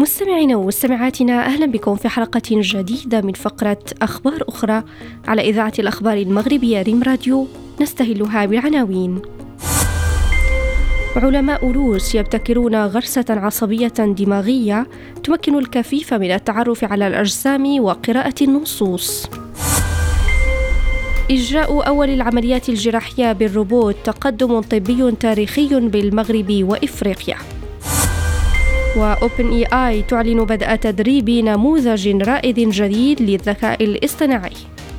مستمعينا ومستمعاتنا، أهلا بكم في حلقة جديدة من فقرة أخبار أخرى على إذاعة الأخبار المغربية ريم راديو، نستهلها بالعناوين. علماء روس يبتكرون غرسة عصبية دماغية تمكن الكفيف من التعرف على الأجسام وقراءة النصوص. إجراء أول العمليات الجراحية بالروبوت تقدم طبي تاريخي بالمغرب وإفريقيا. وOpenAI تعلن بدء تدريب نموذج رائد جديد للذكاء الاصطناعي.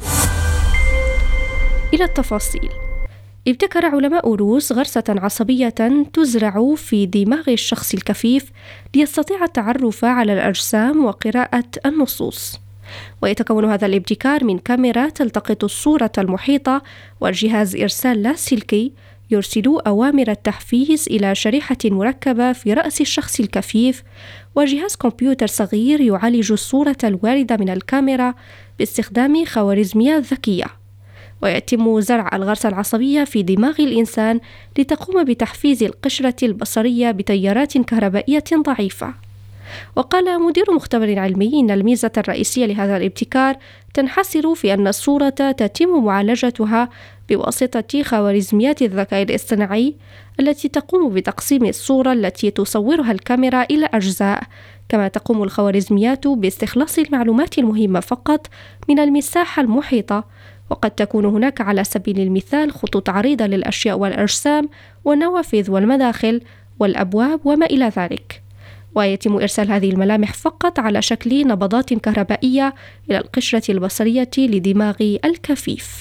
إلى التفاصيل. ابتكر علماء روس غرسة عصبية تزرع في دماغ الشخص الكفيف ليستطيع التعرف على الأجسام وقراءة النصوص. ويتكون هذا الابتكار من كاميرا تلتقط الصورة المحيطة وجهاز إرسال لاسلكي يرسل أوامر التحفيز إلى شريحة مركبة في رأس الشخص الكفيف، وجهاز كمبيوتر صغير يعالج الصورة الواردة من الكاميرا باستخدام خوارزميات ذكية. ويتم زرع الغرسة العصبية في دماغ الإنسان لتقوم بتحفيز القشرة البصرية بتيارات كهربائية ضعيفة. وقال مدير مختبر علمي إن الميزة الرئيسية لهذا الابتكار تنحصر في أن الصورة تتم معالجتها بواسطة خوارزميات الذكاء الاصطناعي التي تقوم بتقسيم الصورة التي تصورها الكاميرا إلى أجزاء، كما تقوم الخوارزميات باستخلاص المعلومات المهمة فقط من المساحة المحيطة. وقد تكون هناك على سبيل المثال خطوط عريضة للأشياء والأجسام والنوافذ والمداخل والأبواب وما إلى ذلك. ويتم إرسال هذه الملامح فقط على شكل نبضات كهربائية إلى القشرة البصرية لدماغ الكفيف.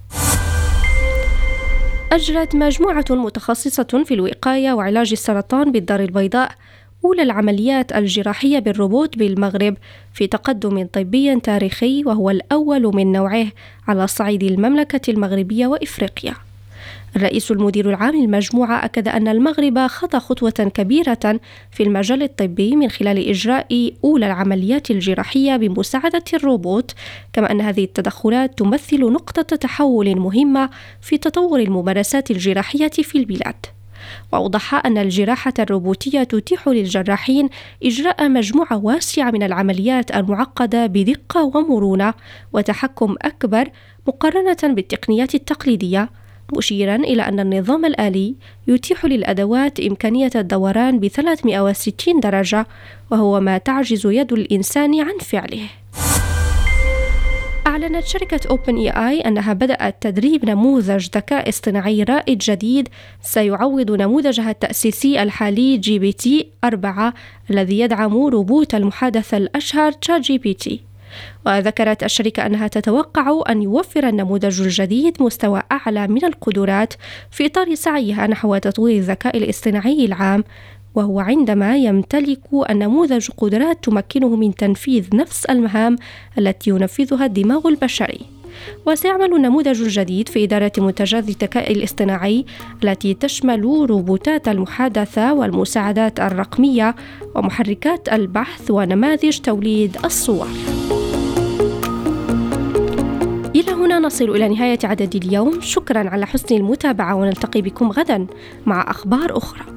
أجرت مجموعة متخصصة في الوقاية وعلاج السرطان بالدار البيضاء أولى العمليات الجراحية بالروبوت بالمغرب في تقدم طبي تاريخي، وهو الأول من نوعه على صعيد المملكة المغربية وإفريقيا. الرئيس المدير العام للمجموعة أكد أن المغرب خطى خطوة كبيرة في المجال الطبي من خلال إجراء أولى العمليات الجراحية بمساعدة الروبوت، كما أن هذه التدخلات تمثل نقطة تحول مهمة في تطور الممارسات الجراحية في البلاد. وأوضح أن الجراحة الروبوتية تتيح للجراحين إجراء مجموعة واسعة من العمليات المعقدة بدقة ومرونة وتحكم أكبر مقارنة بالتقنيات التقليدية، مشيرا إلى أن النظام الآلي يتيح للأدوات إمكانية الدوران ب360 درجة، وهو ما تعجز يد الإنسان عن فعله. أعلنت شركة OpenAI أنها بدأت تدريب نموذج ذكاء اصطناعي رائد جديد سيعوض نموذجها التأسيسي الحالي GPT-4 الذي يدعم روبوت المحادثة الأشهر ChatGPT. وذكرت الشركة أنها تتوقع أن يوفر النموذج الجديد مستوى أعلى من القدرات في إطار سعيها نحو تطوير الذكاء الاصطناعي العام، وهو عندما يمتلك النموذج قدرات تمكنه من تنفيذ نفس المهام التي ينفذها الدماغ البشري. وسيعمل النموذج الجديد في إدارة منتجات الذكاء الاصطناعي التي تشمل روبوتات المحادثة والمساعدات الرقمية ومحركات البحث ونماذج توليد الصور. إلى هنا نصل إلى نهاية عدد اليوم. شكرا على حسن المتابعة، ونلتقي بكم غدا مع أخبار أخرى.